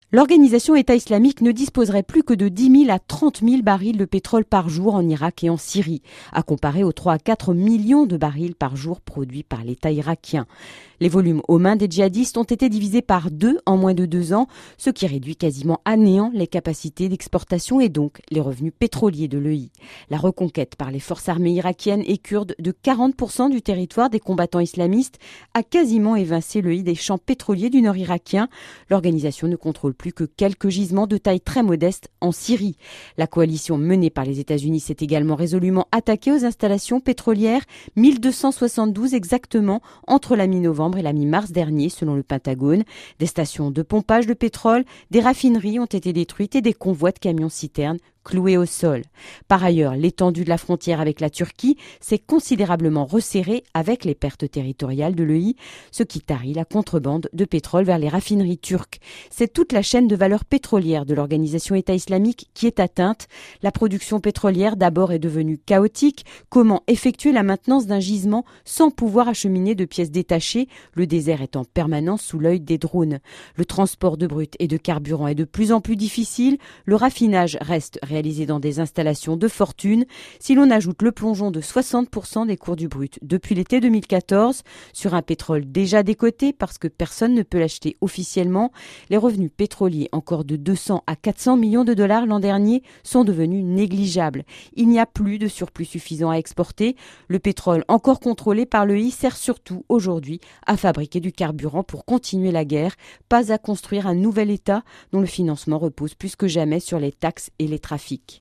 L'organisation État islamique ne disposerait plus que de 10 000 à 30 000 barils de pétrole par jour en Irak et en Syrie, à comparer aux 3 à 4 millions de barils par jour produits par l'État irakien. Les volumes aux mains des djihadistes ont été divisés par 2 en moins de 2 ans, ce qui réduit quasiment à néant les capacités d'exportation et donc les revenus pétroliers de l'EI. La reconquête par les forces armées irakiennes et kurdes de 40% du territoire des combattants islamistes a quasiment évincé l'EI des champs pétroliers du nord irakien. L'organisation ne contrôle plus que quelques gisements de taille très modeste en Syrie. La coalition menée par les États-Unis s'est également résolument attaquée aux installations pétrolières, 1272 exactement, entre la mi-novembre et la mi-mars dernier, selon le Pentagone. Des stations de pompage de pétrole, des raffineries ont été détruites et des convois de camions-citernes cloués au sol. Par ailleurs, l'étendue de la frontière avec la Turquie s'est considérablement resserrée avec les pertes territoriales de l'EI, ce qui tarit la contrebande de pétrole vers les raffineries turques. C'est toute la chaîne de valeur pétrolière de l'organisation État islamique qui est atteinte. La production pétrolière d'abord est devenue chaotique. Comment effectuer la maintenance d'un gisement sans pouvoir acheminer de pièces détachées, le désert est en permanence sous l'œil des drones. Le transport de brut et de carburant est de plus en plus difficile. Le raffinage reste réalisé dans des installations de fortune. Si l'on ajoute le plongeon de 60% des cours du brut depuis l'été 2014 sur un pétrole déjà décoté parce que personne ne peut l'acheter officiellement, les revenus pétroliers encore de 200 à 400 millions de dollars l'an dernier sont devenus négligeables. Il n'y a plus de surplus suffisant à exporter. Le pétrole encore contrôlé par l'EI sert surtout aujourd'hui à fabriquer du carburant pour continuer la guerre, pas à construire un nouvel État dont le financement repose plus que jamais sur les taxes et les trafics.